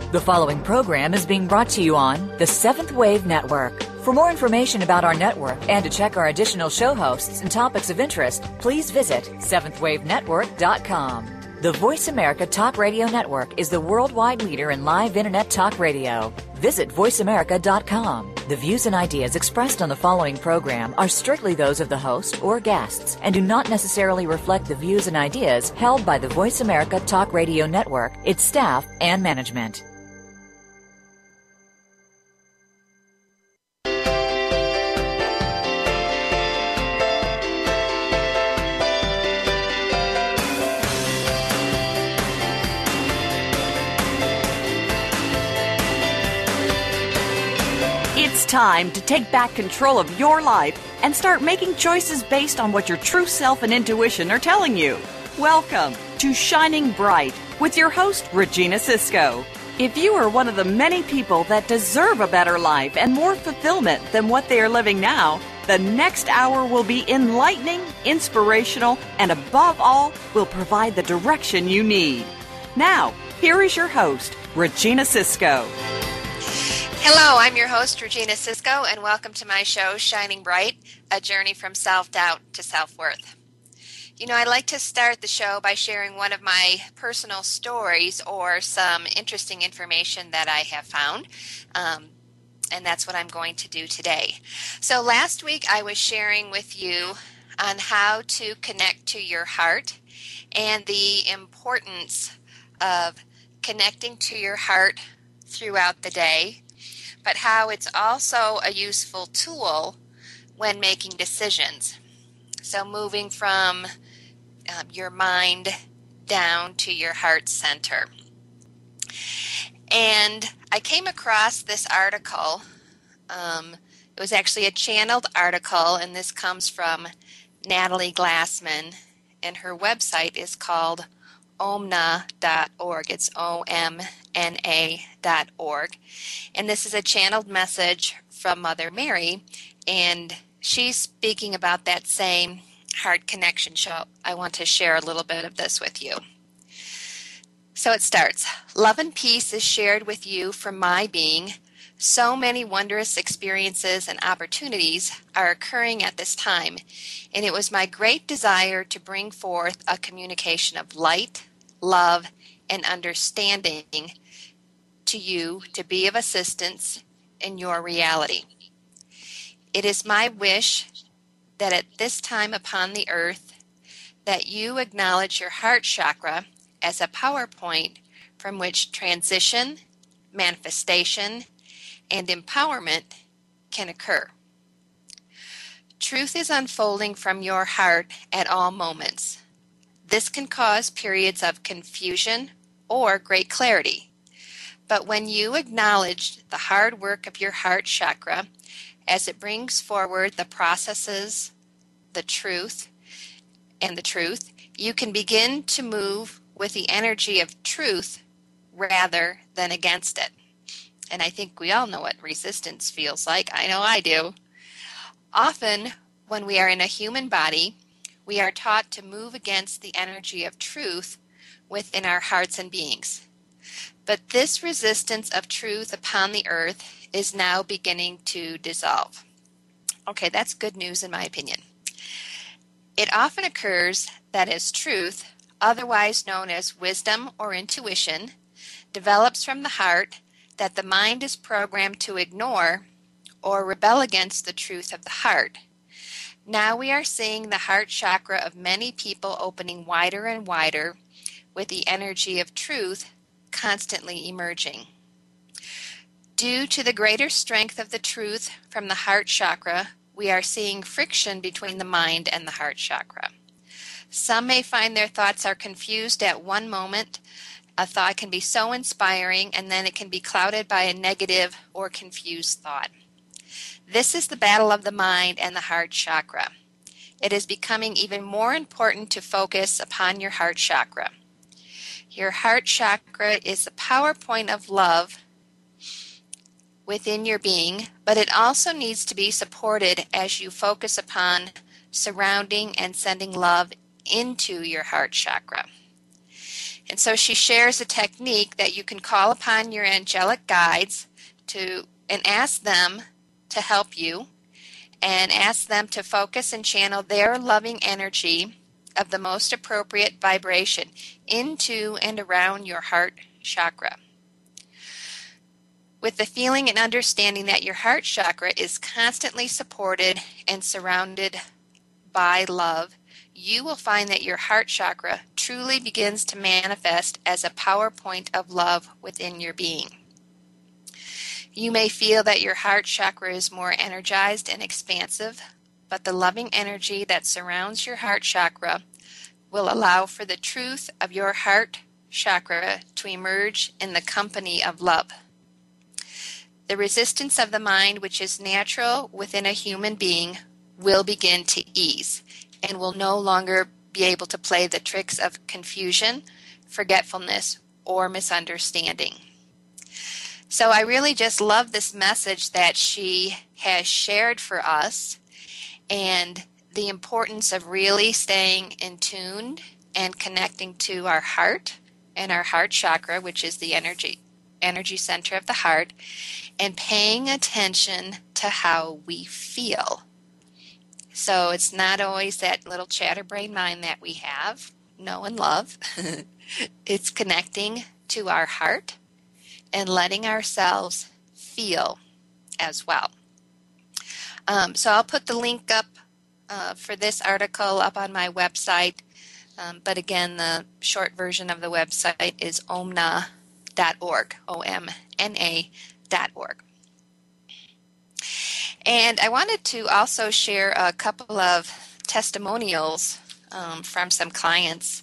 The following program is being brought to you on the Seventh Wave Network. For more information about our network and to check our additional show hosts and topics of interest, please visit seventhwavenetwork.com. The Voice America Talk Radio Network is the worldwide leader in live Internet talk radio. Visit voiceamerica.com. The views and ideas expressed on the following program are strictly those of the host or guests and do not necessarily reflect the views and ideas held by the Voice America Talk Radio Network, its staff, and management. It's time to take back control of your life and start making choices based on what your true self and intuition are telling you. Welcome to Shining Bright with your host, Regina Cisco. If you are one of the many people that deserve a better life and more fulfillment than what they are living now, the next hour will be enlightening, inspirational, and above all, will provide the direction you need. Now, here is your host, Regina Cisco. Hello, I'm your host, Regina Cisco, and welcome to my show, Shining Bright, a journey from self-doubt to self-worth. You know, I like to start the show by sharing one of my personal stories or some interesting information that I have found, and that's what I'm going to do today. So last week I was sharing with you on how to connect to your heart and the importance of connecting to your heart throughout the day, but how it's also a useful tool when making decisions. So moving from your mind down to your heart center. And I came across this article. It was actually a channeled article, and this comes from Natalie Glassman, and her website is called omna.org. It's omna.org. And this is a channeled message from Mother Mary, and she's speaking about that same heart connection. So I want to share a little bit of this with you. So it starts, love and peace is shared with you from my being. So many wondrous experiences and opportunities are occurring at this time, and it was my great desire to bring forth a communication of light, love, and understanding to you to be of assistance in your reality. It is my wish that at this time upon the earth that you acknowledge your heart chakra as a power point from which transition, manifestation, and empowerment can occur. Truth is unfolding from your heart at all moments. This can cause periods of confusion or great clarity. But when you acknowledge the hard work of your heart chakra as it brings forward the processes, the truth, you can begin to move with the energy of truth rather than against it. And I think we all know what resistance feels like. I know I do. Often, when we are in a human body, we are taught to move against the energy of truth within our hearts and beings. But this resistance of truth upon the earth is now beginning to dissolve. Okay, that's good news in my opinion. It often occurs that as truth, otherwise known as wisdom or intuition, develops from the heart, that the mind is programmed to ignore or rebel against the truth of the heart. Now we are seeing the heart chakra of many people opening wider and wider, with the energy of truth constantly emerging. Due to the greater strength of the truth from the heart chakra, we are seeing friction between the mind and the heart chakra. Some may find their thoughts are confused at one moment. A thought can be so inspiring, and then it can be clouded by a negative or confused thought. This is the battle of the mind and the heart chakra. It is becoming even more important to focus upon your heart chakra. Your heart chakra is the power point of love within your being, but it also needs to be supported as you focus upon surrounding and sending love into your heart chakra. And so she shares a technique that you can call upon your angelic guides and ask them to help you, and ask them to focus and channel their loving energy of the most appropriate vibration into and around your heart chakra. With the feeling and understanding that your heart chakra is constantly supported and surrounded by love, you will find that your heart chakra truly begins to manifest as a power point of love within your being. You may feel that your heart chakra is more energized and expansive, but the loving energy that surrounds your heart chakra will allow for the truth of your heart chakra to emerge in the company of love. The resistance of the mind, which is natural within a human being, will begin to ease and will no longer be able to play the tricks of confusion, forgetfulness, or misunderstanding. So I really just love this message that she has shared for us, and the importance of really staying in tune and connecting to our heart and our heart chakra, which is the energy center of the heart, and paying attention to how we feel. So it's not always that little chatterbrain mind that we have, know and love. It's connecting to our heart and letting ourselves feel as well. So I'll put the link up for this article up on my website. But again, the short version of the website is omna.org, omna.org. And I wanted to also share a couple of testimonials from some clients,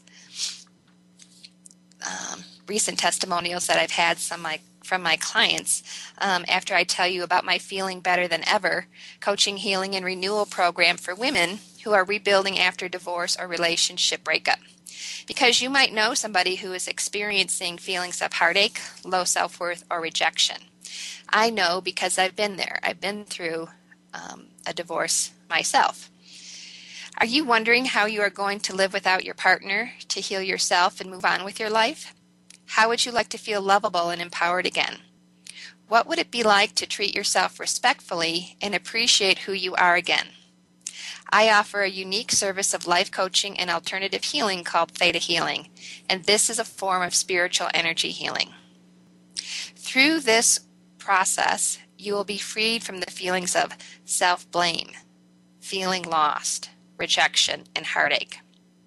recent testimonials that I've had from my clients after I tell you about my Feeling Better Than Ever coaching, healing, and renewal program for women who are rebuilding after divorce or relationship breakup. Because you might know somebody who is experiencing feelings of heartache, low self-worth, or rejection. I know because I've been there. I've been through a divorce myself. Are you wondering how you are going to live without your partner to heal yourself and move on with your life? How would you like to feel lovable and empowered again? What would it be like to treat yourself respectfully and appreciate who you are again? I offer a unique service of life coaching and alternative healing called Theta Healing, and this is a form of spiritual energy healing. Through this process, you will be freed from the feelings of self-blame, feeling lost, rejection, and heartache.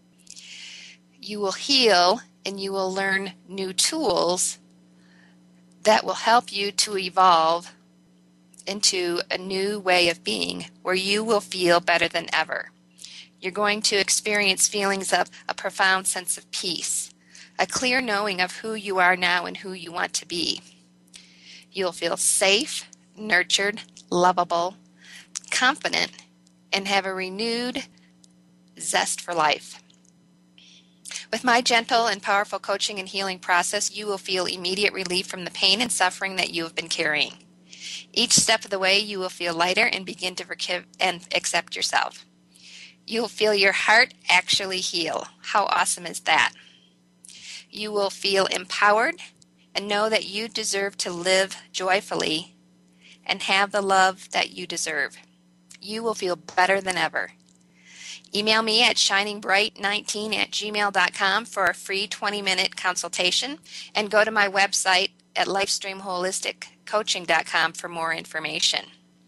You will heal and you will learn new tools that will help you to evolve into a new way of being where you will feel better than ever. You're going to experience feelings of a profound sense of peace, a clear knowing of who you are now and who you want to be. You'll feel safe, nurtured, lovable, confident, and have a renewed zest for life. With my gentle and powerful coaching and healing process, you will feel immediate relief from the pain and suffering that you have been carrying. Each step of the way, you will feel lighter and begin to forgive and accept yourself. You will feel your heart actually heal. How awesome is that? You will feel empowered and know that you deserve to live joyfully and have the love that you deserve. You will feel better than ever. Email me at shiningbright19@gmail.com for a free 20-minute consultation, and go to my website at lifestreamholisticcoaching.com for more information.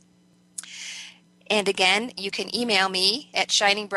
And again, you can email me at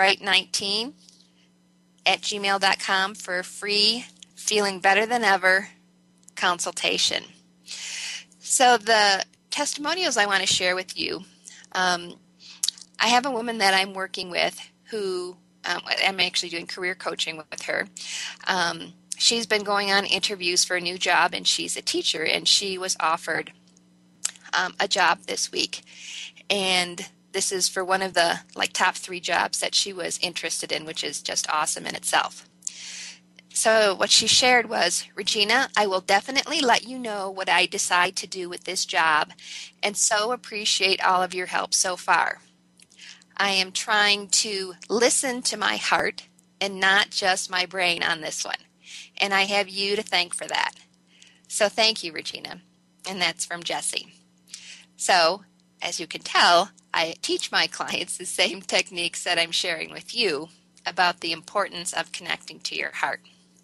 shiningbright19@gmail.com for a free Feeling Better Than Ever consultation. So the testimonials I want to share with you, I have a woman that I'm working with who I'm actually doing career coaching with her. She's been going on interviews for a new job, and she's a teacher, and she was offered a job this week. And this is for one of the top 3 jobs that she was interested in, which is just awesome in itself. So what she shared was, Regina, I will definitely let you know what I decide to do with this job, and so appreciate all of your help so far. I am trying to listen to my heart and not just my brain on this one. and I have you to thank for that. So thank you, Regina. And that's from Jessie. So, as you can tell, I teach my clients the same techniques that I'm sharing with you about the importance of connecting to your heart.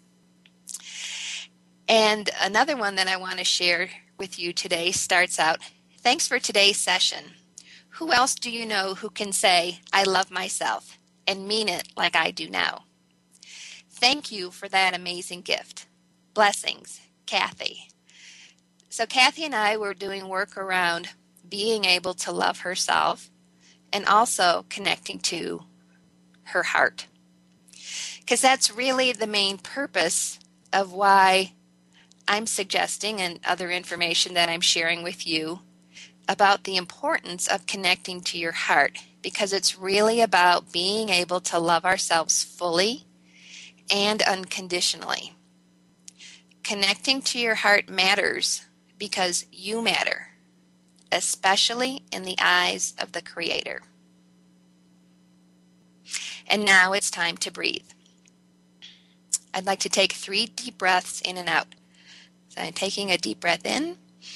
And another one that I want to share with you today starts out, thanks for today's session. Who else do you know who can say, I love myself, and mean it like I do now? Thank you for that amazing gift. Blessings, Kathy. So Kathy and I were doing work around being able to love herself and also connecting to her heart. Because that's really the main purpose of why I'm suggesting, and other information that I'm sharing with you, about the importance of connecting to your heart, because it's really about being able to love ourselves fully and unconditionally. Connecting to your heart matters because you matter, especially in the eyes of the Creator. And now it's time to breathe. I'd like to take 3 deep breaths in and out. So I'm taking a deep breath in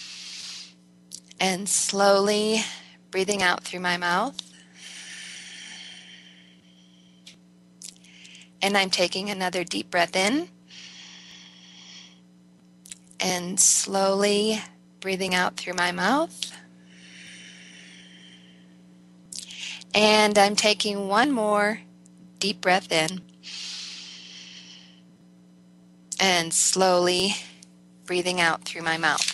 and slowly breathing out through my mouth. And I'm taking another deep breath in and slowly breathing out through my mouth. And I'm taking one more deep breath in and slowly breathing out through my mouth.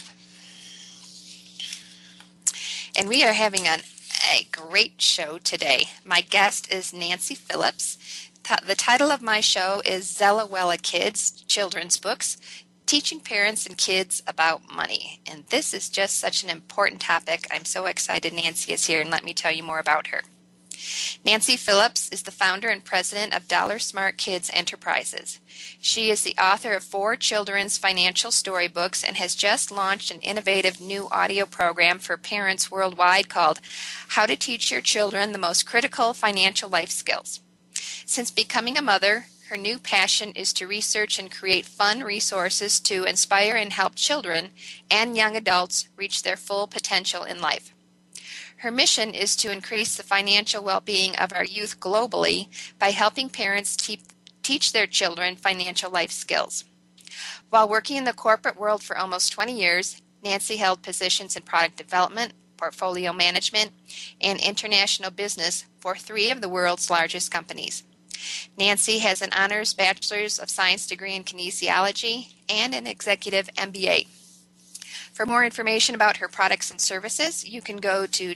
And we are having a great show today. My guest is Nancy Phillips. The title of my show is Zellawella Kids Children's Books, Teaching Parents and Kids About Money. And this is just such an important topic. I'm so excited Nancy is here, and let me tell you more about her. Nancy Phillips is the founder and president of Dollar Smart Kids Enterprises. She is the author of 4 children's financial storybooks and has just launched an innovative new audio program for parents worldwide called How to Teach Your Children the Most Critical Financial Life Skills. Since becoming a mother, her new passion is to research and create fun resources to inspire and help children and young adults reach their full potential in life. Her mission is to increase the financial well-being of our youth globally by helping parents teach their children financial life skills. While working in the corporate world for almost 20 years, Nancy held positions in product development, portfolio management, and international business for 3 of the world's largest companies. Nancy has an honors Bachelor's of Science degree in kinesiology and an executive MBA. For more information about her products and services, you can go to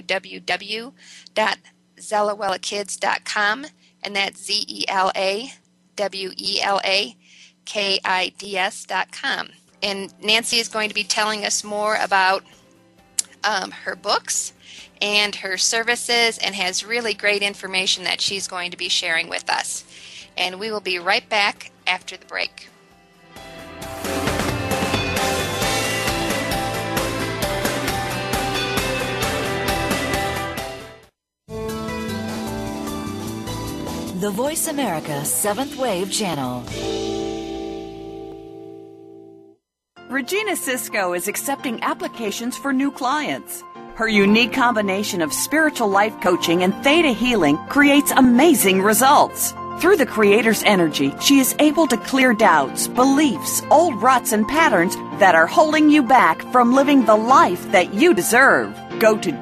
www.zellawellakids.com, and that's ZELAWELAKIDS.com. And Nancy is going to be telling us more about her books and her services, and has really great information that she's going to be sharing with us. And we will be right back after the break. The Voice America 7th Wave Channel. Regina Sisko is accepting applications for new clients. Her unique combination of spiritual life coaching and theta healing creates amazing results. Through the Creator's energy, she is able to clear doubts, beliefs, old ruts, and patterns that are holding you back from living the life that you deserve. Go to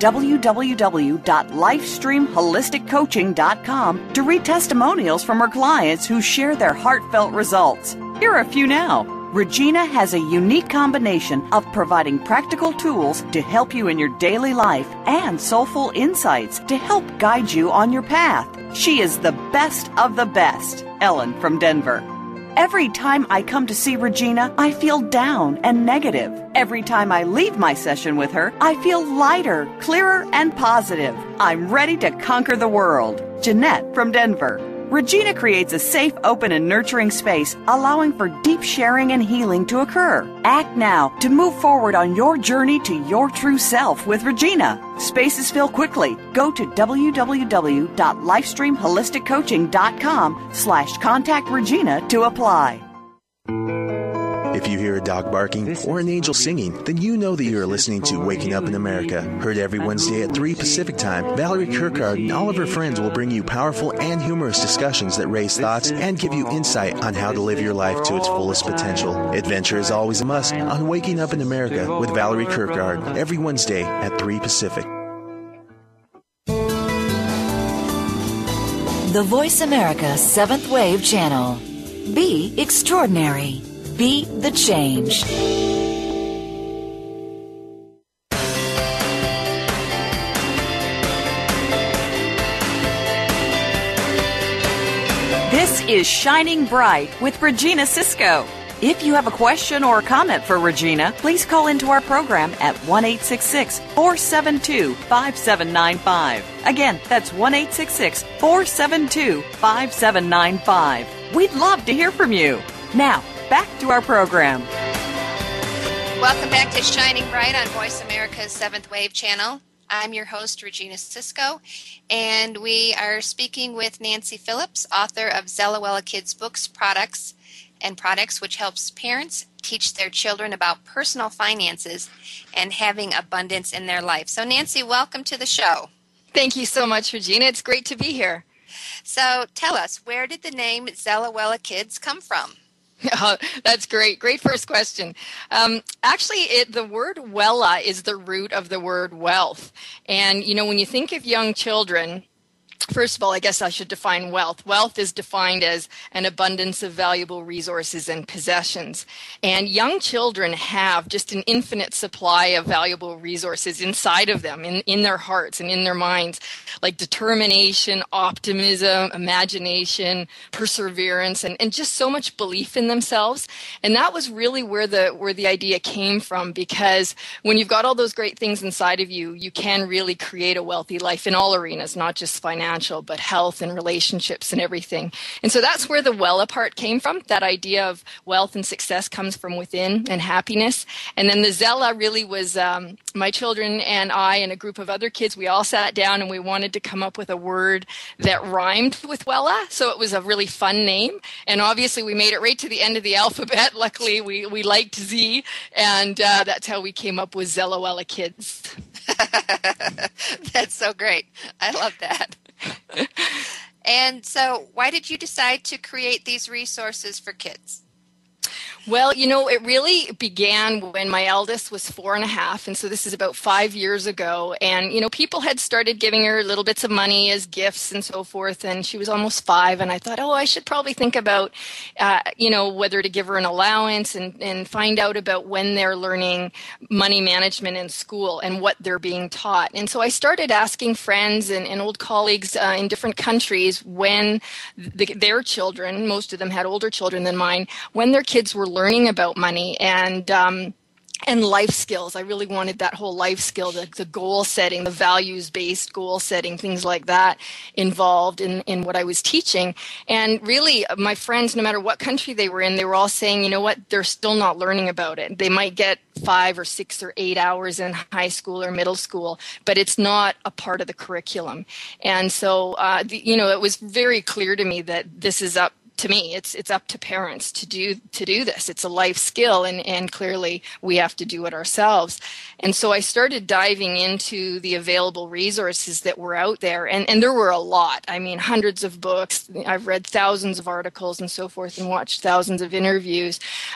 www.lifestreamholisticcoaching.com to read testimonials from her clients who share their heartfelt results. Here are a few now. Regina has a unique combination of providing practical tools to help you in your daily life and soulful insights to help guide you on your path. She is the best of the best. Ellen from Denver. Every time I come to see Regina, I feel down and negative. Every time I leave my session with her, I feel lighter, clearer, and positive. I'm ready to conquer the world. Jeanette from Denver. Regina creates a safe, open, and nurturing space, allowing for deep sharing and healing to occur. Act now to move forward on your journey to your true self with Regina. Spaces fill quickly. Go to www.lifestreamholisticcoaching.com/contact Regina to apply. If you hear a dog barking or an angel singing, then you know that you are listening to Waking Up in America. Heard every Wednesday at 3 Pacific Time, Valerie Kirkard and all of her friends will bring you powerful and humorous discussions that raise thoughts and give you insight on how to live your life to its fullest potential. Adventure is always a must on Waking Up in America with Valerie Kirkard every Wednesday at 3 Pacific. The Voice America 7th Wave Channel. Be extraordinary. Be the change. This is Shining Bright with Regina Cisco. If you have a question or a comment for Regina, please call into our program at 1-866-472-5795. Again, that's 1-866-472-5795. We'd love to hear from you. Now, back to our program. Welcome back to Shining Bright on Voice America's 7th Wave Channel. I'm your host, Regina Cisco, and we are speaking with Nancy Phillips, author of Zellawella Kids Books, Products, which helps parents teach their children about personal finances and having abundance in their life. So, Nancy, welcome to the show. Thank you so much, Regina. It's great to be here. So, tell us, where did the name Zellawella Kids come from? Oh, that's great. Great first question. Actually, the word Wella is the root of the word wealth. And, when you think of young children, first of all, I guess I should define wealth. Wealth is defined as an abundance of valuable resources and possessions. And young children have just an infinite supply of valuable resources inside of them, in their hearts and in their minds, like determination, optimism, imagination, perseverance, and just so much belief in themselves. And that was really where the idea came from, because when you've got all those great things inside of you, you can really create a wealthy life in all arenas, not just financial, but health and relationships and everything. And so that's where the Wella part came from. That idea of wealth and success comes from within, and happiness. And then the Zella really was my children and I and a group of other kids. We all sat down and we wanted to come up with a word that rhymed with Wella. So it was a really fun name. And obviously we made it right to the end of the alphabet. Luckily we liked Z, and that's how we came up with Zellawella Kids. That's so great. I love that. And so why did you decide to create these resources for kids? Well, it really began when my eldest was 4.5, and so this is about 5 years ago. And, people had started giving her little bits of money as gifts and so forth, and she was almost 5, and I thought, I should probably think about, whether to give her an allowance and find out about when they're learning money management in school and what they're being taught. And so I started asking friends and old colleagues in different countries when their children, most of them had older children than mine, when their kids were learning about money and life skills. I really wanted that whole life skill, the goal setting, the values-based goal setting, things like that involved in what I was teaching. And really, my friends, no matter what country they were in, they were all saying, they're still not learning about it. They might get 5 or 6 or 8 hours in high school or middle school, but it's not a part of the curriculum. And so, it was very clear to me that this is up to me. It's up to parents to do this. It's a life skill, and clearly we have to do it ourselves. And so I started diving into the available resources that were out there, and there were a lot. I mean, hundreds of books. I've read thousands of articles and so forth, and watched thousands of interviews.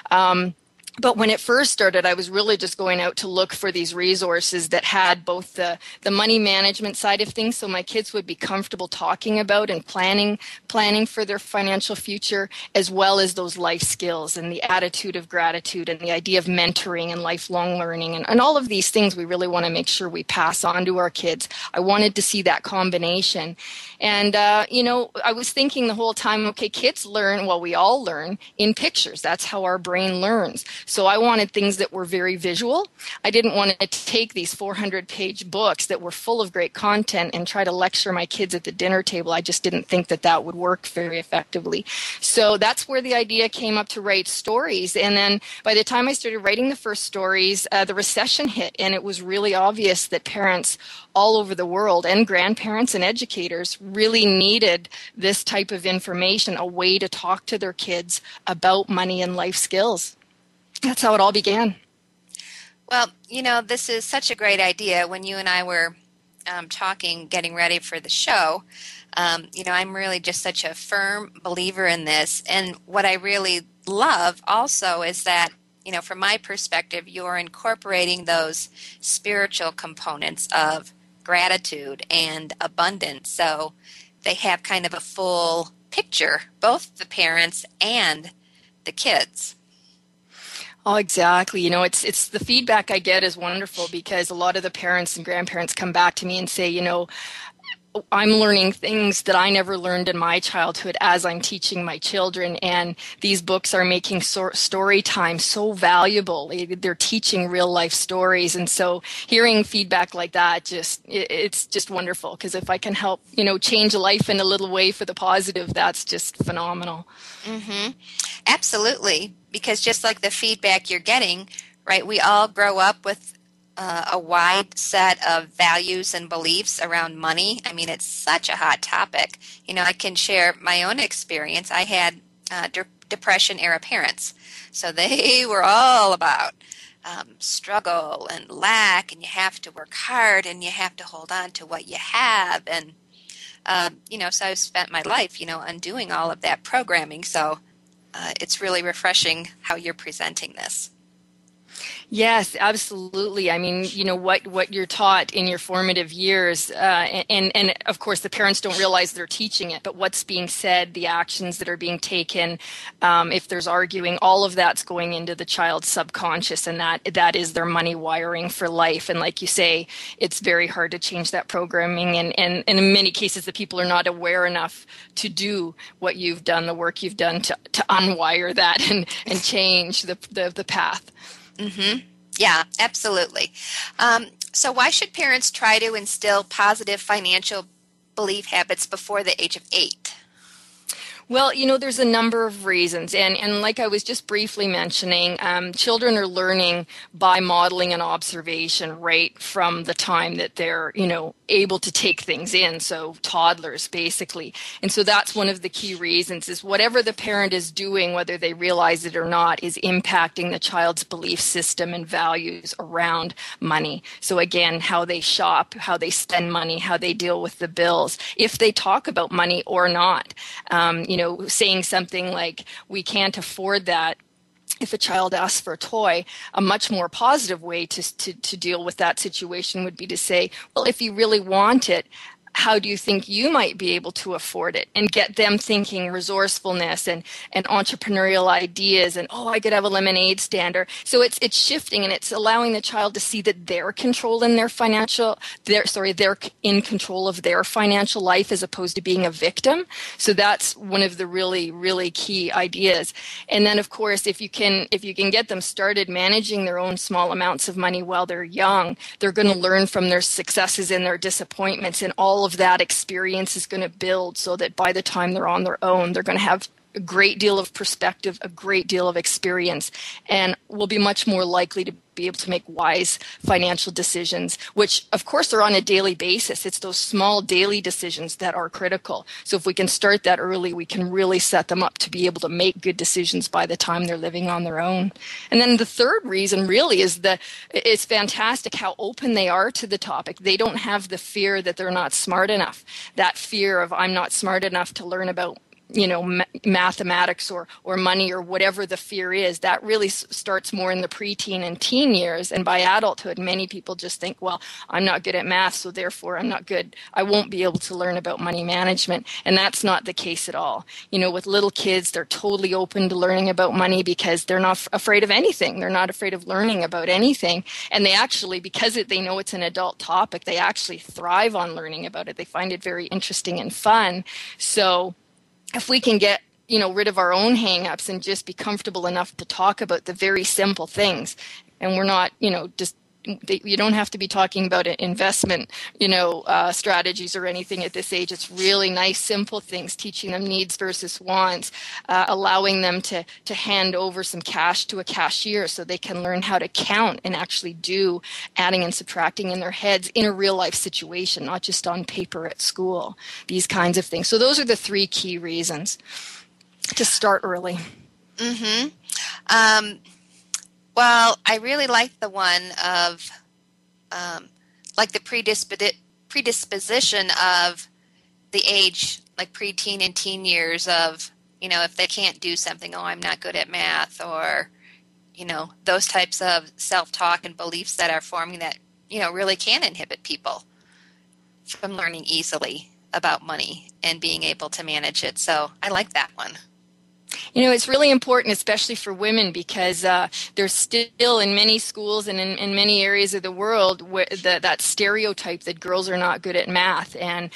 But when it first started, I was really just going out to look for these resources that had both the money management side of things, so my kids would be comfortable talking about and planning for their financial future, as well as those life skills and the attitude of gratitude and the idea of mentoring and lifelong learning. And all of these things we really want to make sure we pass on to our kids. I wanted to see that combination. And, I was thinking the whole time, okay, kids learn, well, we all learn in pictures. That's how our brain learns. So I wanted things that were very visual. I didn't want to take these 400-page books that were full of great content and try to lecture my kids at the dinner table. I just didn't think that that would work very effectively. So that's where the idea came up to write stories. And then by the time I started writing the first stories, the recession hit, and it was really obvious that parents all over the world and grandparents and educators really needed this type of information, a way to talk to their kids about money and life skills. That's how it all began. Well, this is such a great idea. When you and I were talking, getting ready for the show, I'm really just such a firm believer in this. And what I really love also is that, from my perspective, you're incorporating those spiritual components of gratitude and abundance. So they have kind of a full picture, both the parents and the kids. Oh, exactly. It's the feedback I get is wonderful, because a lot of the parents and grandparents come back to me and say, I'm learning things that I never learned in my childhood as I'm teaching my children. And these books are making story time so valuable. They're teaching real life stories. And so hearing feedback like that, it's just wonderful. Because if I can help, change a life in a little way for the positive, that's just phenomenal. Mm-hmm. Absolutely. Because just like the feedback you're getting, right, we all grow up with a wide set of values and beliefs around money. I mean, it's such a hot topic. I can share my own experience. I had Depression-era parents. So they were all about struggle and lack, and you have to work hard, and you have to hold on to what you have. And, so I've spent my life, undoing all of that programming. So it's really refreshing how you're presenting this. Yes, absolutely. I mean, what you're taught in your formative years, and of course the parents don't realize they're teaching it, but what's being said, the actions that are being taken, if there's arguing, all of that's going into the child's subconscious, and that is their money wiring for life. And like you say, it's very hard to change that programming, and in many cases the people are not aware enough to do what you've done, the work you've done to unwire that and change the path. Mm-hmm. Yeah, absolutely. So why should parents try to instill positive financial belief habits before the age of 8? Well, there's a number of reasons. And like I was just briefly mentioning, children are learning by modeling and observation right from the time that they're, able to take things in. So toddlers, basically. And so that's one of the key reasons is whatever the parent is doing, whether they realize it or not, is impacting the child's belief system and values around money. So again, how they shop, how they spend money, how they deal with the bills, if they talk about money or not. Saying something like, we can't afford that. If a child asks for a toy, a much more positive way to deal with that situation would be to say, well, if you really want it, how do you think you might be able to afford it? And get them thinking resourcefulness and entrepreneurial ideas and, I could have a lemonade stand. So it's shifting, and it's allowing the child to see that they're in control of their financial life as opposed to being a victim. So that's one of the really, really key ideas. And then of course, if you can get them started managing their own small amounts of money while they're young, they're going to learn from their successes and their disappointments, and all of that experience is going to build so that by the time they're on their own, they're going to have a great deal of perspective, a great deal of experience, and will be much more likely to be able to make wise financial decisions, which of course are on a daily basis. It's those small daily decisions that are critical. So if we can start that early, we can really set them up to be able to make good decisions by the time they're living on their own. And then the third reason really is that it's fantastic how open they are to the topic. They don't have the fear that they're not smart enough, that fear of I'm not smart enough to learn about mathematics or money or whatever the fear is. That really starts more in the preteen and teen years. And by adulthood, many people just think, well, I'm not good at math, so therefore I won't be able to learn about money management. And that's not the case at all. With little kids, they're totally open to learning about money because they're not afraid of anything. They're not afraid of learning about anything. And they actually, because they know it's an adult topic, they actually thrive on learning about it. They find it very interesting and fun. So if we can get rid of our own hang-ups and just be comfortable enough to talk about the very simple things. And we're not, you don't have to be talking about investment, strategies or anything at this age. It's really nice, simple things, teaching them needs versus wants, allowing them to hand over some cash to a cashier so they can learn how to count and actually do adding and subtracting in their heads in a real life situation, not just on paper at school, these kinds of things. So those are the 3 key reasons to start early. Mm-hmm. Well, I really like the one of, like the predisposition of the age, like preteen and teen years of, if they can't do something, I'm not good at math, or, those types of self-talk and beliefs that are forming that, really can inhibit people from learning easily about money and being able to manage it. So I like that one. It's really important, especially for women, because there's still in many schools and in many areas of the world that stereotype that girls are not good at math. And,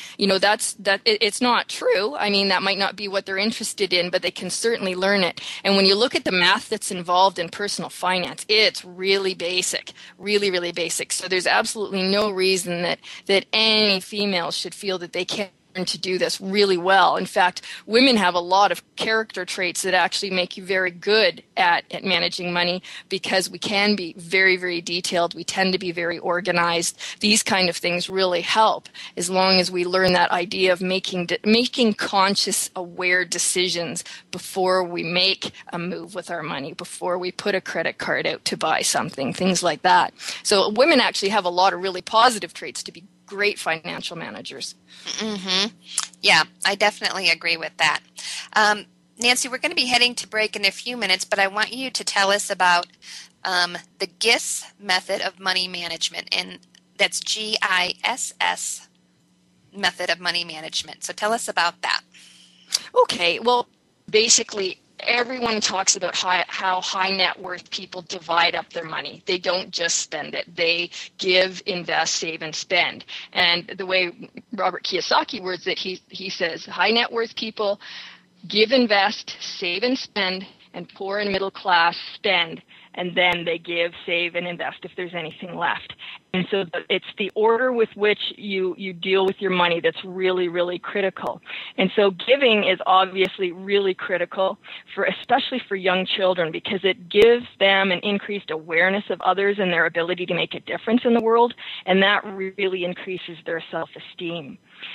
it's not true. I mean, that might not be what they're interested in, but they can certainly learn it. And when you look at the math that's involved in personal finance, it's really basic, really, really basic. So there's absolutely no reason that any females should feel that they can't to do this really well. In fact, women have a lot of character traits that actually make you very good at managing money, because we can be very, very detailed. We tend to be very organized. These kind of things really help, as long as we learn that idea of making conscious, aware decisions before we make a move with our money, before we put a credit card out to buy something, things like that. So women actually have a lot of really positive traits to be great financial managers. Mm-hmm. Yeah, I definitely agree with that. Nancy, we're going to be heading to break in a few minutes, but I want you to tell us about the GISS method of money management, and that's GISS method of money management. So tell us about that. Okay, well, basically, everyone talks about how high net worth people divide up their money. They don't just spend it. They give, invest, save, and spend. And the way Robert Kiyosaki words it, he says high net worth people give, invest, save, and spend, and poor and middle class spend. And then they give, save, and invest if there's anything left. And so it's the order with which you deal with your money that's really, really critical. And so giving is obviously really critical, especially for young children, because it gives them an increased awareness of others and their ability to make a difference in the world, and that really increases their self-esteem.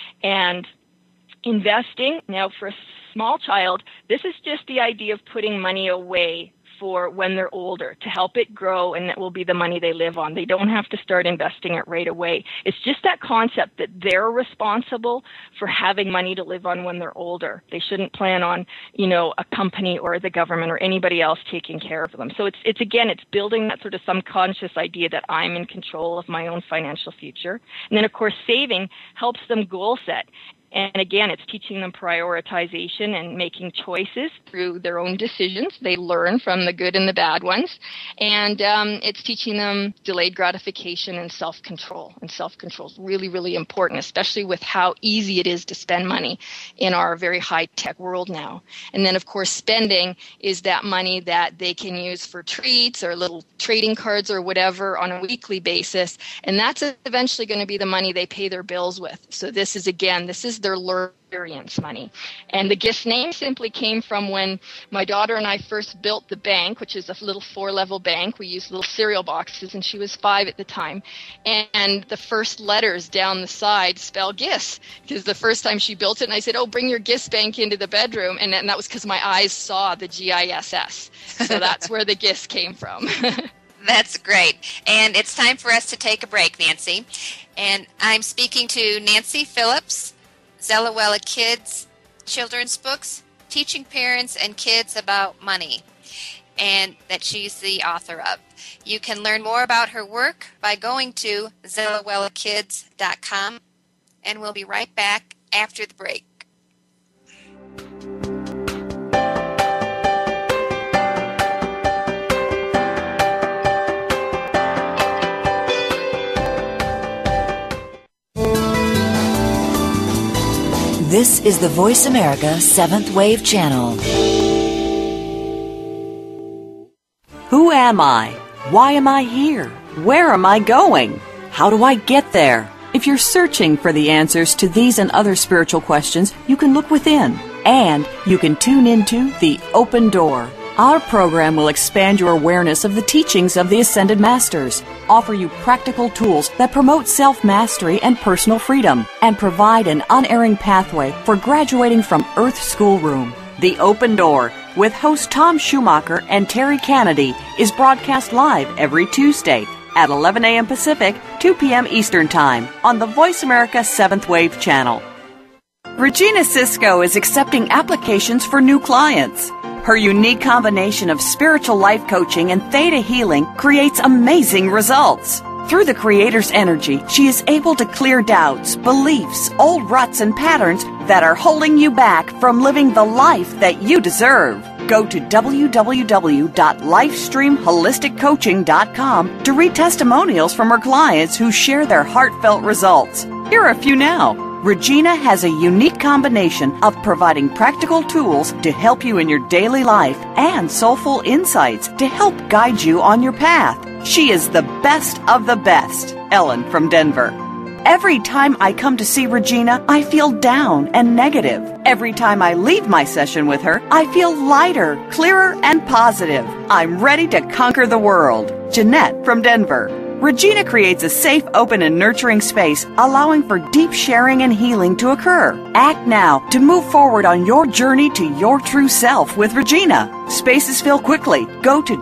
And investing, now for a small child, this is just the idea of putting money away for when they're older, to help it grow, and it will be the money they live on. They don't have to start investing it right away. It's just that concept that they're responsible for having money to live on when they're older. They shouldn't plan on, a company or the government or anybody else taking care of them. So it's building that sort of subconscious idea that I'm in control of my own financial future. And then, of course, saving helps them goal set. And again, it's teaching them prioritization and making choices through their own decisions. They learn from the good and the bad ones. And it's teaching them delayed gratification and self-control. And self-control is really, really important, especially with how easy it is to spend money in our very high-tech world now. And then, of course, spending is that money that they can use for treats or little trading cards or whatever on a weekly basis. And that's eventually going to be the money they pay their bills with. So this is their experience money. And the GISS name simply came from when my daughter and I first built the bank, which is a little 4-level bank. We used little cereal boxes, and she was 5 at the time. And the first letters down the side spell GISS, because the first time she built it, and I said, bring your GISS bank into the bedroom. And that was because my eyes saw the GISS. So that's where the GISS came from. That's great. And it's time for us to take a break, Nancy. And I'm speaking to Nancy Phillips, Zellawella Kids children's books, teaching parents and kids about money, and that she's the author of. You can learn more about her work by going to zellawellakids.com, and we'll be right back after the break. This is the Voice America 7th Wave Channel. Who am I? Why am I here? Where am I going? How do I get there? If you're searching for the answers to these and other spiritual questions, you can look within, and you can tune into The Open Door. Our program will expand your awareness of the teachings of the Ascended Masters, offer you practical tools that promote self-mastery and personal freedom, and provide an unerring pathway for graduating from Earth Schoolroom. The Open Door, with host Tom Schumacher and Terry Kennedy, is broadcast live every Tuesday at 11 a.m. Pacific, 2 p.m. Eastern Time on the Voice America 7th Wave Channel. Regina Cisco is accepting applications for new clients. Her unique combination of spiritual life coaching and theta healing creates amazing results. Through the Creator's energy, she is able to clear doubts, beliefs, old ruts, and patterns that are holding you back from living the life that you deserve. Go to www.lifestreamholisticcoaching.com to read testimonials from her clients who share their heartfelt results. Here are a few now. Regina has a unique combination of providing practical tools to help you in your daily life and soulful insights to help guide you on your path. She is the best of the best. Ellen from Denver. Every time I come to see Regina, I feel down and negative. Every time I leave my session with her, I feel lighter, clearer, and positive. I'm ready to conquer the world. Jeanette from Denver. Regina creates a safe, open, and nurturing space, allowing for deep sharing and healing to occur. Act now to move forward on your journey to your true self with Regina. Spaces fill quickly. Go to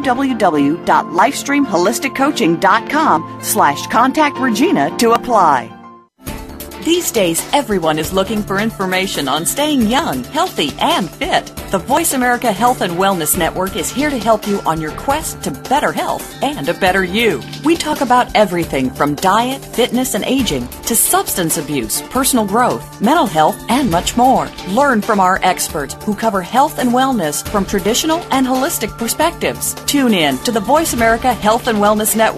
www.lifestreamholisticcoaching.com/contact Regina to apply. These days, everyone is looking for information on staying young, healthy, and fit. The Voice America Health and Wellness Network is here to help you on your quest to better health and a better you. We talk about everything from diet, fitness, and aging to substance abuse, personal growth, mental health, and much more. Learn from our experts who cover health and wellness from traditional and holistic perspectives. Tune in to the Voice America Health and Wellness Network.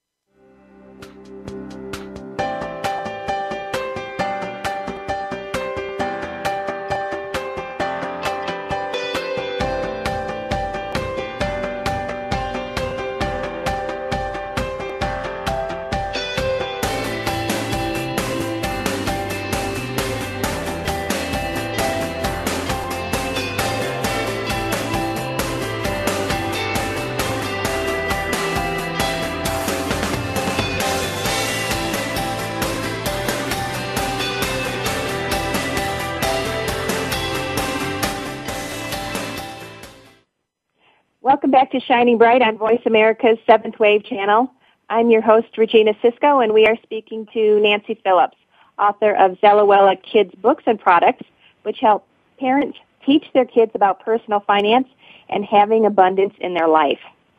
Welcome back to Shining Bright on Voice America's 7th Wave Channel. I'm your host, Regina Cisco, and we are speaking to Nancy Phillips, author of Zellawella Kids Books and Products, which help parents teach their kids about personal finance and having abundance in their life.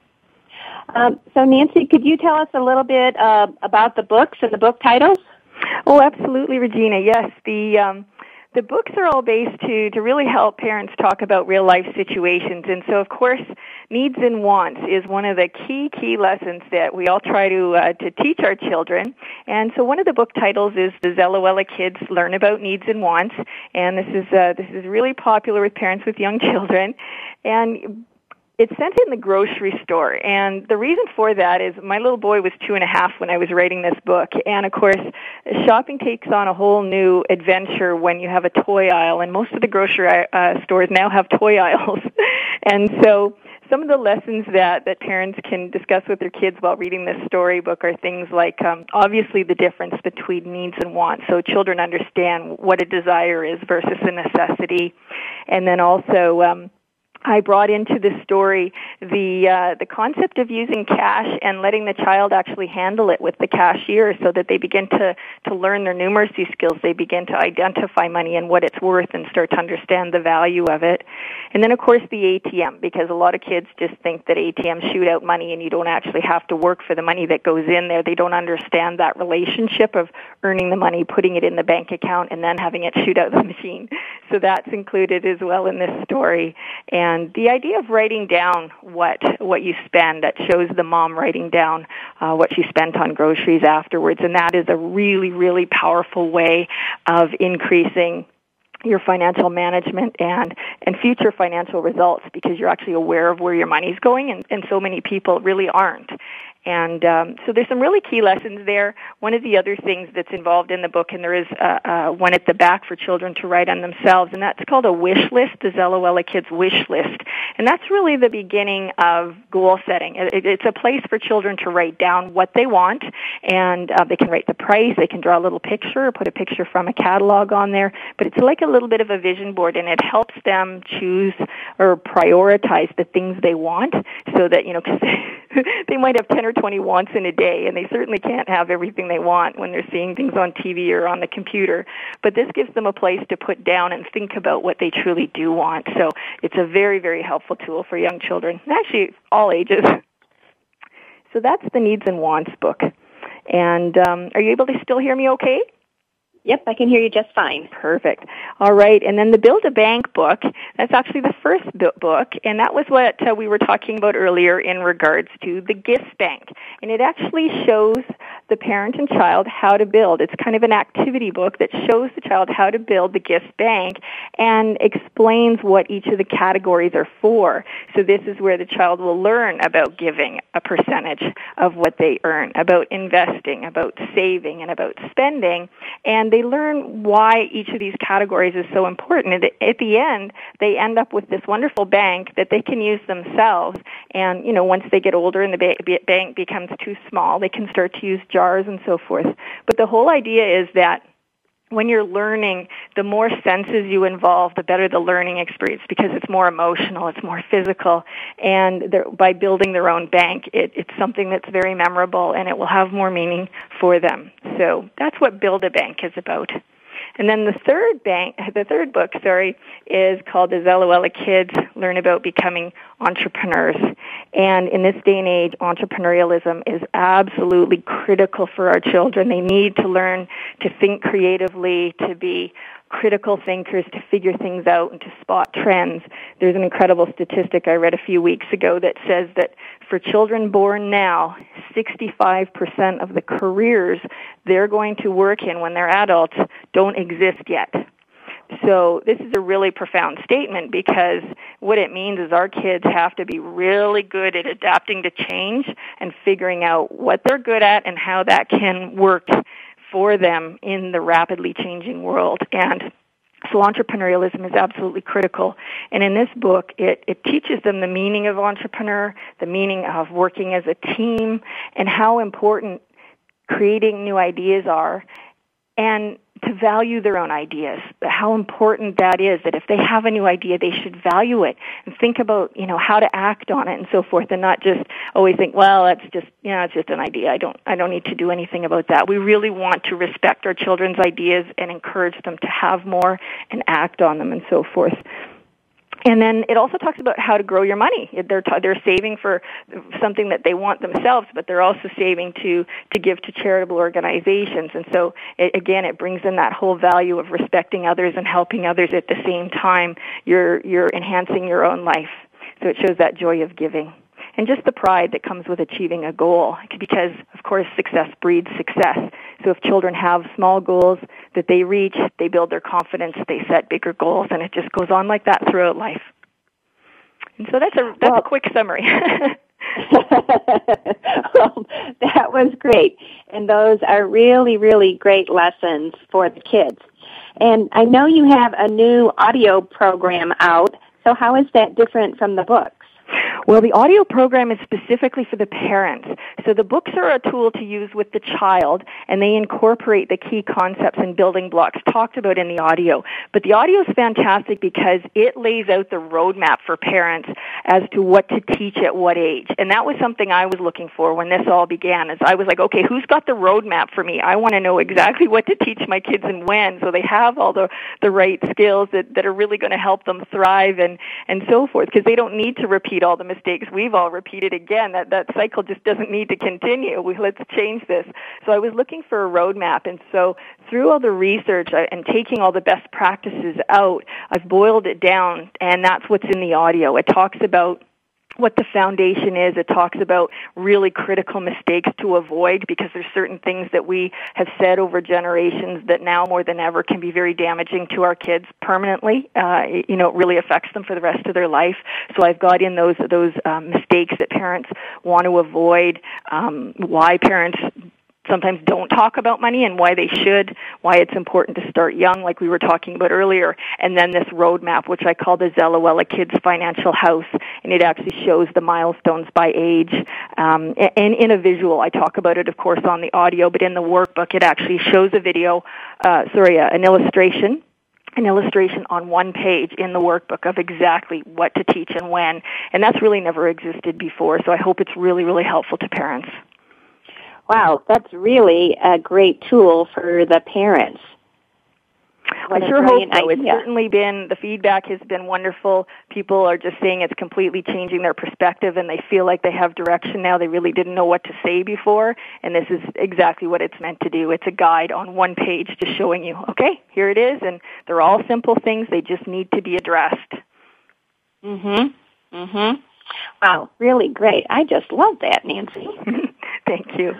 So, Nancy, could you tell us a little bit about the books and the book titles? Oh, absolutely, Regina. Yes, the books are all based to really help parents talk about real-life situations. And so, of course, needs and wants is one of the key lessons that we all try to teach our children. And so one of the book titles is The Zellawella Kids Learn About Needs and Wants. And this is really popular with parents with young children. And it's sent in the grocery store, and the reason for that is my little boy was 2.5 when I was writing this book, and of course, shopping takes on a whole new adventure when you have a toy aisle, and most of the grocery stores now have toy aisles, and so some of the lessons that parents can discuss with their kids while reading this storybook are things like, obviously, the difference between needs and wants, so children understand what a desire is versus a necessity, and then also I brought into this story the concept of using cash and letting the child actually handle it with the cashier so that they begin to learn their numeracy skills. They begin to identify money and what it's worth and start to understand the value of it. And then, of course, the ATM, because a lot of kids just think that ATMs shoot out money and you don't actually have to work for the money that goes in there. They don't understand that relationship of earning the money, putting it in the bank account, and then having it shoot out the machine. So that's included as well in this story. And the idea of writing down what you spend, that shows the mom writing down what she spent on groceries afterwards, and that is a really, really powerful way of increasing your financial management and future financial results, because you're actually aware of where your money's going, and so many people really aren't. And so there's some really key lessons there. One of the other things that's involved in the book, and there is one at the back for children to write on themselves, and that's called a wish list, the Zella Kids wish list. And that's really the beginning of goal setting. It's a place for children to write down what they want, and they can write the price, they can draw a little picture or put a picture from a catalog on there, but it's like a little bit of a vision board, and it helps them choose or prioritize the things they want, so that, because they might have 10 or 20 wants in a day, and they certainly can't have everything they want when they're seeing things on TV or on the computer. But this gives them a place to put down and think about what they truly do want. So it's a very, very helpful tool for young children, actually all ages. So that's the Needs and Wants book. And are you able to still hear me okay? Yep, I can hear you just fine. Perfect. All right, and then the Build a Bank book, that's actually the first book, and that was what we were talking about earlier in regards to the Gifts Bank. And it actually shows the parent and child how to build. It's kind of an activity book that shows the child how to build the Gifts Bank and explains what each of the categories are for. So this is where the child will learn about giving a percentage of what they earn, about investing, about saving, and about spending, and they learn why each of these categories is so important. And at the end, they end up with this wonderful bank that they can use themselves. And, once they get older and the bank becomes too small, they can start to use jars and so forth. But the whole idea is that when you're learning, the more senses you involve, the better the learning experience, because it's more emotional, it's more physical, and by building their own bank, it's something that's very memorable, and it will have more meaning for them. So that's what Build a Bank is about. And then the third book, is called The Zella Kids Learn About Becoming Entrepreneurs. And in this day and age, entrepreneurialism is absolutely critical for our children. They need to learn to think creatively, to be critical thinkers, to figure things out and to spot trends. There's an incredible statistic I read a few weeks ago that says that for children born now, 65% of the careers they're going to work in when they're adults don't exist yet. So this is a really profound statement, because what it means is our kids have to be really good at adapting to change and figuring out what they're good at and how that can work for them in the rapidly changing world. And so entrepreneurialism is absolutely critical. And in this book, it teaches them the meaning of entrepreneur, the meaning of working as a team, and how important creating new ideas are, and to value their own ideas, how important that is, that if they have a new idea, they should value it and think about, how to act on it and so forth, and not just always think, well, that's just, it's just an idea. I don't need to do anything about that. We really want to respect our children's ideas and encourage them to have more and act on them and so forth. And then it also talks about how to grow your money. They're saving for something that they want themselves, but they're also saving to give to charitable organizations. And so, it brings in that whole value of respecting others and helping others at the same time. You're enhancing your own life. So it shows that joy of giving. And just the pride that comes with achieving a goal, because, of course, success breeds success. So if children have small goals that they reach, they build their confidence, they set bigger goals, and it just goes on like that throughout life. And so that's a quick summary. Well, that was great. And those are really, really great lessons for the kids. And I know you have a new audio program out, so how is that different from the books? Well, the audio program is specifically for the parents. So the books are a tool to use with the child, and they incorporate the key concepts and building blocks talked about in the audio. But the audio is fantastic because it lays out the roadmap for parents as to what to teach at what age. And that was something I was looking for when this all began, is I was like, okay, who's got the roadmap for me? I want to know exactly what to teach my kids and when, so they have all the right skills that are really going to help them thrive and so forth, because they don't need to repeat all the mistakes we've all repeated again. That cycle just doesn't need to continue. Let's change this. So I was looking for a roadmap, and so through all the research and taking all the best practices out, I've boiled it down, and that's what's in the audio. It talks about what the foundation is. It talks about really critical mistakes to avoid, because there's certain things that we have said over generations that now more than ever can be very damaging to our kids permanently. It really affects them for the rest of their life. So I've got in those mistakes that parents want to avoid, why parents sometimes don't talk about money and why they should, why it's important to start young, like we were talking about earlier, and then this roadmap, which I call the Zella Kids Financial House, and it actually shows the milestones by age, and in a visual. I talk about it, of course, on the audio, but in the workbook, it actually shows a video, an illustration on one page in the workbook of exactly what to teach and when, and that's really never existed before, so I hope it's really, really helpful to parents. Wow, that's really a great tool for the parents. I sure hope so. It's certainly been, the feedback has been wonderful. People are just saying it's completely changing their perspective, and they feel like they have direction now. They really didn't know what to say before, and this is exactly what it's meant to do. It's a guide on one page just showing you, okay, here it is, and they're all simple things. They just need to be addressed. Wow, really great. I just love that, Nancy. Thank you.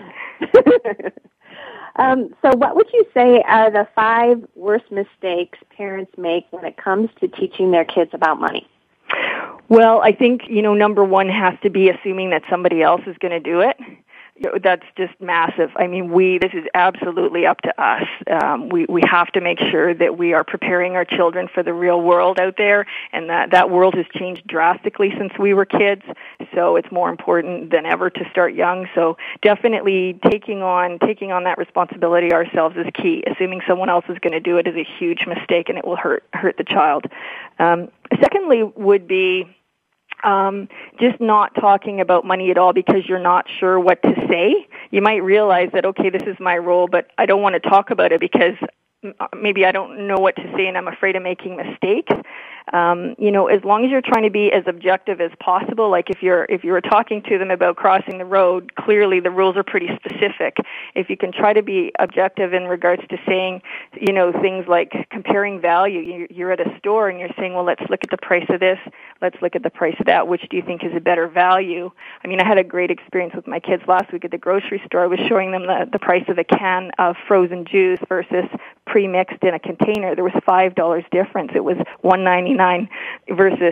So what would you say are the 5 worst mistakes parents make when it comes to teaching their kids about money? Well, I think, number one has to be assuming that somebody else is going to do it. That's just massive. I mean, this is absolutely up to us. We have to make sure that we are preparing our children for the real world out there, and that world has changed drastically since we were kids, so it's more important than ever to start young. So definitely taking on that responsibility ourselves is key. Assuming someone else is going to do it is a huge mistake, and it will hurt the child. Secondly would be just not talking about money at all because you're not sure what to say. You might realize that, okay, this is my role, but I don't want to talk about it because maybe I don't know what to say and I'm afraid of making mistakes. As long as you're trying to be as objective as possible, like if you were talking to them about crossing the road, clearly the rules are pretty specific. If you can try to be objective in regards to saying, things like comparing value, you're at a store and you're saying, well, let's look at the price of this, let's look at the price of that, which do you think is a better value? I mean, I had a great experience with my kids last week at the grocery store. I was showing them the price of a can of frozen juice versus pre-mixed in a container. There was $5 difference. It was $1.99 versus,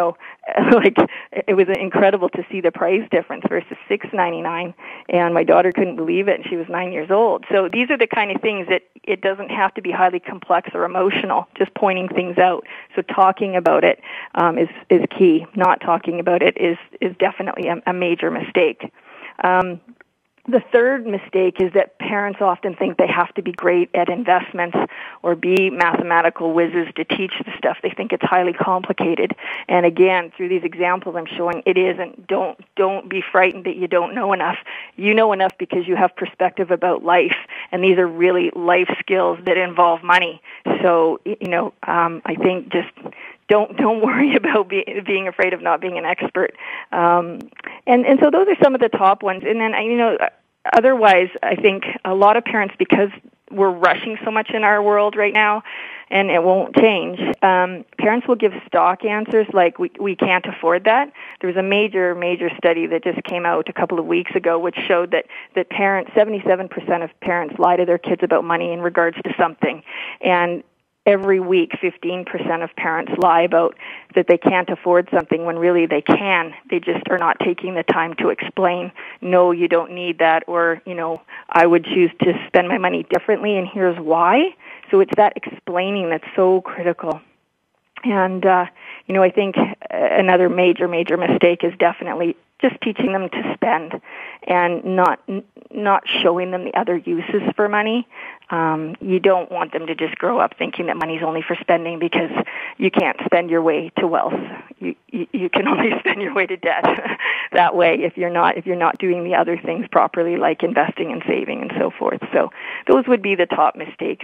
it was incredible to see the price difference versus $6.99. And my daughter couldn't believe it, and she was 9 years old. So these are the kind of things that it doesn't have to be highly complex or emotional, just pointing things out. So talking about it is key. Not talking about it is definitely a major mistake. The third mistake is that parents often think they have to be great at investments or be mathematical whizzes to teach the stuff. They think it's highly complicated. And again, through these examples I'm showing, it isn't. Don't be frightened that you don't know enough. You know enough because you have perspective about life, and these are really life skills that involve money. So, I think just don't worry about being afraid of not being an expert. And so those are some of the top ones. And then, otherwise, I think a lot of parents, because we're rushing so much in our world right now, and it won't change, parents will give stock answers like, we can't afford that. There was a major study that just came out a couple of weeks ago which showed that parents, 77% of parents lie to their kids about money in regards to something. And every week, 15% of parents lie about that they can't afford something when really they can. They just are not taking the time to explain, no, you don't need that, or, I would choose to spend my money differently, and here's why. So it's that explaining that's so critical. And, I think another major mistake is definitely just teaching them to spend and not showing them the other uses for money. You don't want them to just grow up thinking that money's only for spending, because you can't spend your way to wealth. You can only spend your way to debt that way if you're not doing the other things properly, like investing and saving and so forth. So those would be the top mistakes.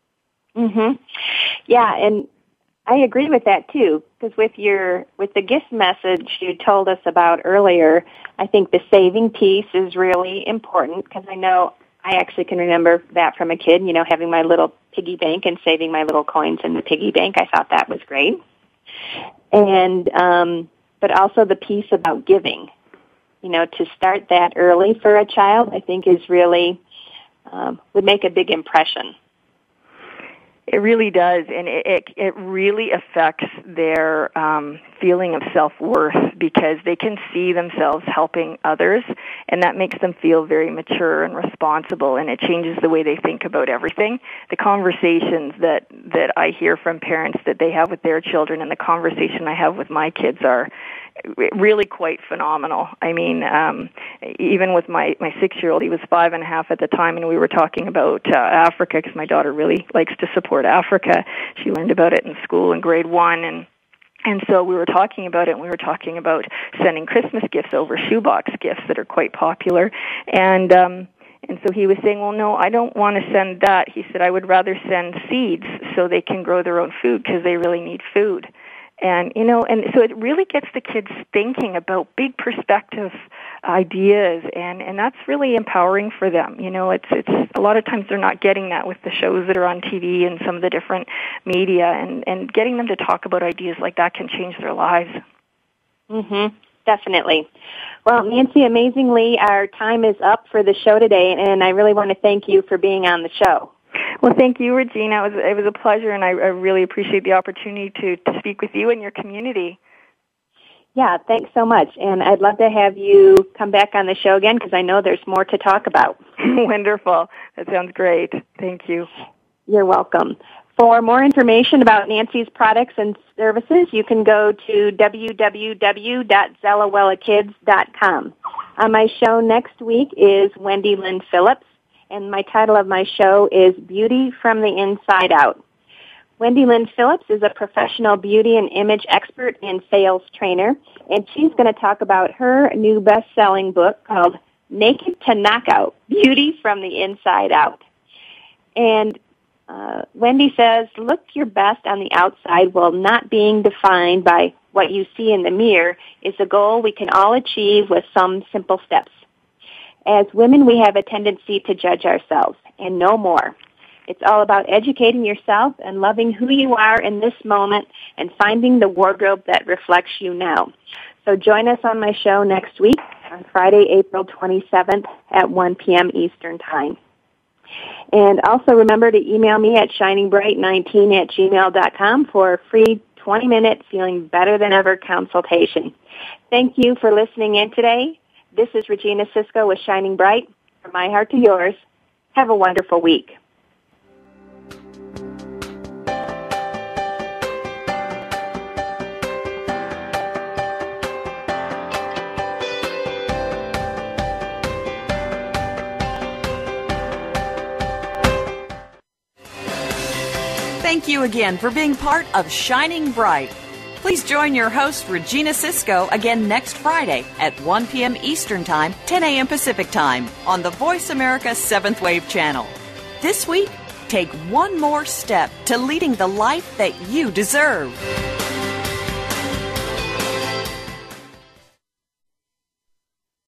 Yeah, and I agree with that too, because with the gift message you told us about earlier, I think the saving piece is really important, because I know I actually can remember that from a kid, having my little piggy bank and saving my little coins in the piggy bank. I thought that was great. And but also the piece about giving. To start that early for a child, I think is really, would make a big impression. It really does, and it really affects their feeling of self-worth, because they can see themselves helping others, and that makes them feel very mature and responsible, and it changes the way they think about everything. The conversations that I hear from parents that they have with their children and the conversation I have with my kids are really quite phenomenal. I mean, even with my 6-year-old, he was 5.5 at the time, and we were talking about Africa, because my daughter really likes to support Africa. She learned about it in school in grade 1, and so we were talking about it, and we were talking about sending Christmas gifts over, shoebox gifts that are quite popular. And so he was saying, well, no, I don't want to send that. He said, I would rather send seeds so they can grow their own food, because they really need food. And, and so it really gets the kids thinking about big perspective ideas, and that's really empowering for them. It's a lot of times they're not getting that with the shows that are on TV and some of the different media, and getting them to talk about ideas like that can change their lives. Mm-hmm. Definitely. Well, Nancy, amazingly, our time is up for the show today, and I really want to thank you for being on the show. Well, thank you, Regina. It was a pleasure, and I really appreciate the opportunity to speak with you and your community. Yeah, thanks so much. And I'd love to have you come back on the show again, because I know there's more to talk about. Wonderful. That sounds great. Thank you. You're welcome. For more information about Nancy's products and services, you can go to www.zellawellakids.com. On my show next week is Wendy Lynn Phillips, and my title of my show is Beauty from the Inside Out. Wendy Lynn Phillips is a professional beauty and image expert and sales trainer, and she's going to talk about her new best-selling book called Naked to Knockout, Beauty from the Inside Out. And Wendy says, look your best on the outside while not being defined by what you see in the mirror is a goal we can all achieve with some simple steps. As women, we have a tendency to judge ourselves, and no more. It's all about educating yourself and loving who you are in this moment and finding the wardrobe that reflects you now. So join us on my show next week on Friday, April 27th at 1 p.m. Eastern Time. And also remember to email me at shiningbright19@gmail.com for a free 20-minute Feeling Better Than Ever consultation. Thank you for listening in today. This is Regina Cisco with Shining Bright. From my heart to yours, have a wonderful week. Thank you again for being part of Shining Bright. Please join your host, Regina Cisco, again next Friday at 1 p.m. Eastern Time, 10 a.m. Pacific Time on the Voice America 7th Wave channel. This week, take one more step to leading the life that you deserve.